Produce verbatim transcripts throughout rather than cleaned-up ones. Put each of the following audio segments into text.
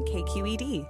K Q E D.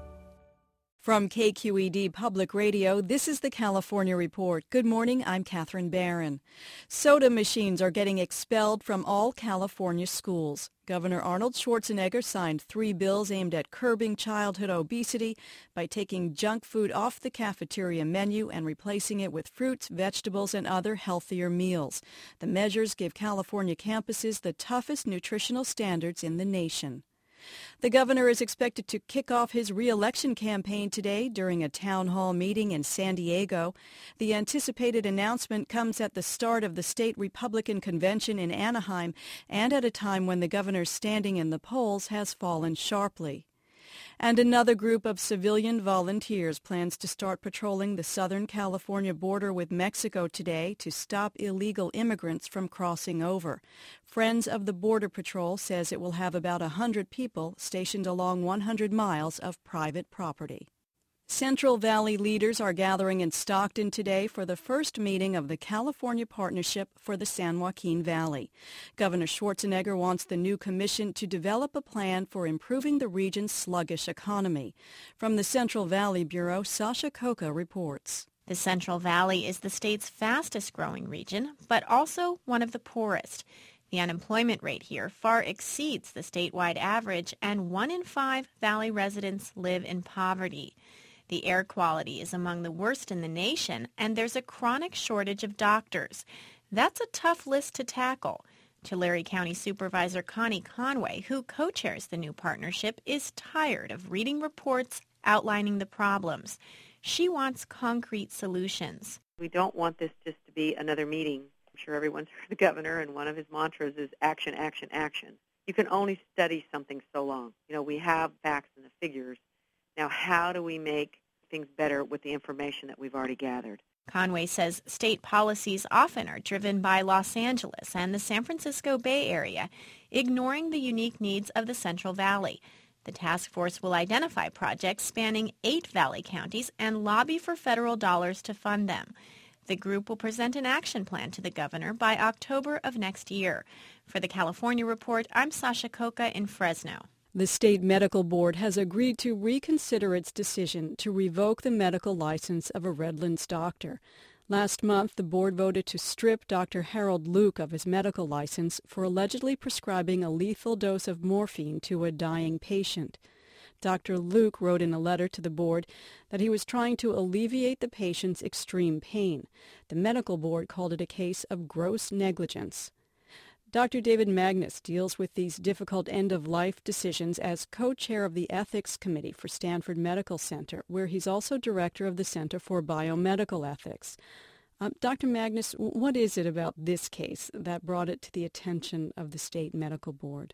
From K Q E D Public Radio, this is the California Report. Good morning, I'm Catherine Barron. Soda machines are getting expelled from all California schools. Governor Arnold Schwarzenegger signed three bills aimed at curbing childhood obesity by taking junk food off the cafeteria menu and replacing it with fruits, vegetables, and other healthier meals. The measures give California campuses the toughest nutritional standards in the nation. The governor is expected to kick off his re-election campaign today during a town hall meeting in San Diego. The anticipated announcement comes at the start of the state Republican convention in Anaheim and at a time when the governor's standing in the polls has fallen sharply. And another group of civilian volunteers plans to start patrolling the Southern California border with Mexico today to stop illegal immigrants from crossing over. Friends of the Border Patrol says it will have about one hundred people stationed along one hundred miles of private property. Central Valley leaders are gathering in Stockton today for the first meeting of the California Partnership for the San Joaquin Valley. Governor Schwarzenegger wants the new commission to develop a plan for improving the region's sluggish economy. From the Central Valley Bureau, Sasha Coca reports. The Central Valley is the state's fastest-growing region, but also one of the poorest. The unemployment rate here far exceeds the statewide average, and one in five Valley residents live in poverty. The air quality is among the worst in the nation, and there's a chronic shortage of doctors. That's a tough list to tackle. Tulare County Supervisor Connie Conway, who co-chairs the new partnership, is tired of reading reports outlining the problems. She wants concrete solutions. We don't want this just to be another meeting. I'm sure everyone's heard the governor, and one of his mantras is action, action, action. You can only study something so long. You know, we have facts and the figures. Now, how do we make things better with the information that we've already gathered? Conway says state policies often are driven by Los Angeles and the San Francisco Bay Area, ignoring the unique needs of the Central Valley. The task force will identify projects spanning eight Valley counties and lobby for federal dollars to fund them. The group will present an action plan to the governor by October of next year. For the California Report, I'm Sasha Coca in Fresno. The state medical board has agreed to reconsider its decision to revoke the medical license of a Redlands doctor. Last month, the board voted to strip Doctor Harold Luke of his medical license for allegedly prescribing a lethal dose of morphine to a dying patient. Doctor Luke wrote in a letter to the board that he was trying to alleviate the patient's extreme pain. The medical board called it a case of gross negligence. Doctor David Magnus deals with these difficult end-of-life decisions as co-chair of the Ethics Committee for Stanford Medical Center, where he's also director of the Center for Biomedical Ethics. Um, Doctor Magnus, what is it about this case that brought it to the attention of the state medical board?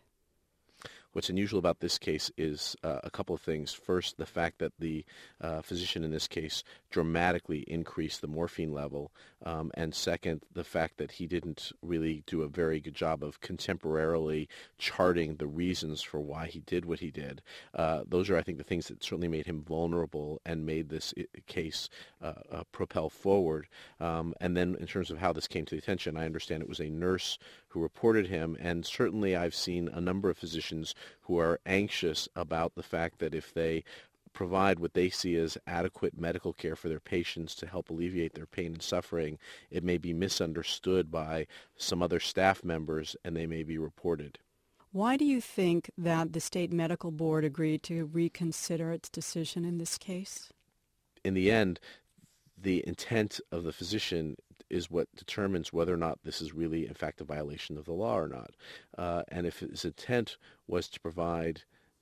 What's unusual about this case is uh, a couple of things. First, the fact that the uh, physician in this case dramatically increased the morphine level. Um, and second, the fact that he didn't really do a very good job of contemporarily charting the reasons for why he did what he did. Uh, those are, I think, the things that certainly made him vulnerable and made this I- case uh, uh, propel forward. Um, and then in terms of how this came to the attention, I understand it was a nurse who reported him, and certainly I've seen a number of physicians who are anxious about the fact that if they provide what they see as adequate medical care for their patients to help alleviate their pain and suffering, it may be misunderstood by some other staff members and they may be reported. Why do you think that the state medical board agreed to reconsider its decision in this case? In the end, the intent of the physician is what determines whether or not this is really, in fact, a violation of the law or not. Uh, and if his intent was to provide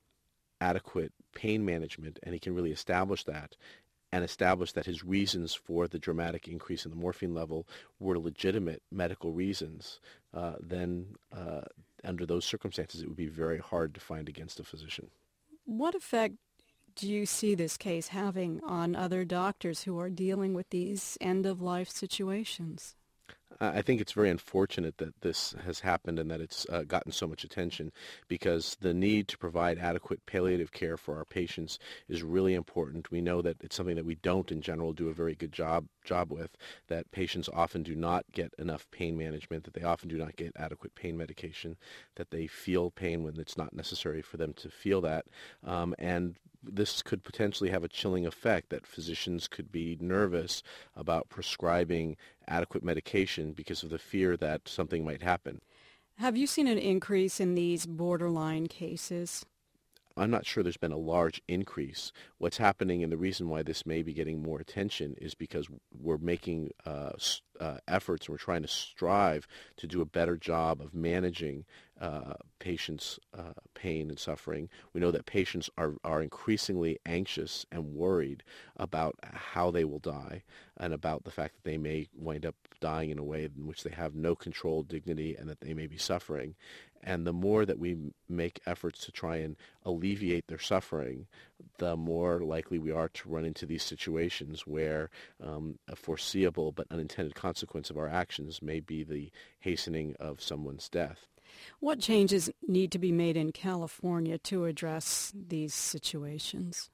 adequate pain management, and he can really establish that, and establish that his reasons for the dramatic increase in the morphine level were legitimate medical reasons, uh, then uh, under those circumstances, it would be very hard to find against a physician. What effect do you see this case having on other doctors who are dealing with these end-of-life situations? I think it's very unfortunate that this has happened and that it's uh, gotten so much attention, because the need to provide adequate palliative care for our patients is really important. We know that it's something that we don't in general do a very good job job with, that patients often do not get enough pain management, that they often do not get adequate pain medication, that they feel pain when it's not necessary for them to feel that. Um, and this could potentially have a chilling effect, that physicians could be nervous about prescribing adequate medication because of the fear that something might happen. Have you seen an increase in these borderline cases? I'm not sure there's been a large increase. What's happening, and the reason why this may be getting more attention, is because we're making uh, uh, efforts and we're trying to strive to do a better job of managing uh, patients' uh, pain and suffering. We know that patients are, are increasingly anxious and worried about how they will die and about the fact that they may wind up dying in a way in which they have no control, dignity, and that they may be suffering. And the more that we make efforts to try and alleviate their suffering, the more likely we are to run into these situations where um, a foreseeable but unintended consequence of our actions may be the hastening of someone's death. What changes need to be made in California to address these situations?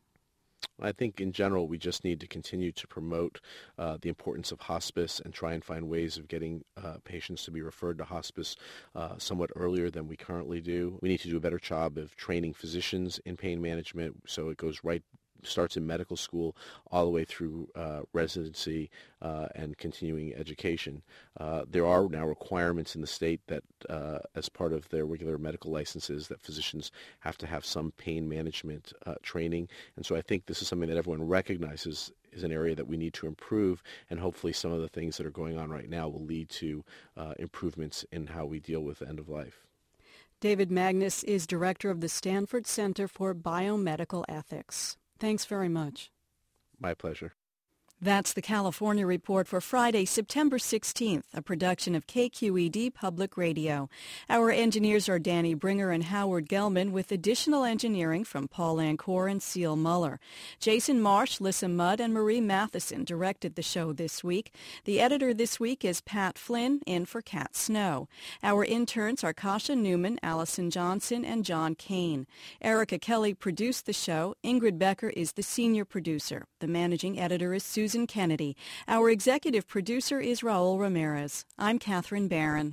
I think in general we just need to continue to promote uh, the importance of hospice and try and find ways of getting uh, patients to be referred to hospice uh, somewhat earlier than we currently do. We need to do a better job of training physicians in pain management, so it goes right starts in medical school all the way through uh, residency uh, and continuing education. Uh, there are now requirements in the state that uh, as part of their regular medical licenses that physicians have to have some pain management uh, training. And so I think this is something that everyone recognizes is an area that we need to improve, and hopefully some of the things that are going on right now will lead to uh, improvements in how we deal with end of life. David Magnus is director of the Stanford Center for Biomedical Ethics. Thanks very much. My pleasure. That's the California Report for Friday, September sixteenth, a production of K Q E D Public Radio. Our engineers are Danny Bringer and Howard Gelman, with additional engineering from Paul Ancor and Seal Muller. Jason Marsh, Lissa Mudd, and Marie Matheson directed the show this week. The editor this week is Pat Flynn, in for Kat Snow. Our interns are Kasha Newman, Allison Johnson, and John Kane. Erica Kelly produced the show. Ingrid Becker is the senior producer. The managing editor is Susan Kennedy. Our executive producer is Raul Ramirez. I'm Catherine Barron.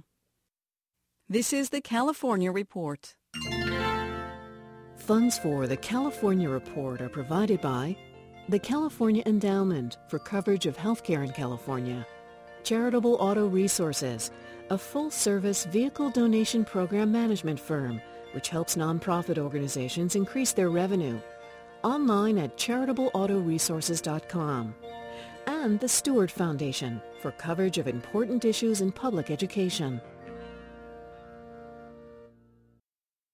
This is the California Report. Funds for the California Report are provided by the California Endowment for Coverage of Healthcare in California, Charitable Auto Resources, a full-service vehicle donation program management firm which helps nonprofit organizations increase their revenue, online at charitable auto resources dot com. And the Stewart Foundation for coverage of important issues in public education.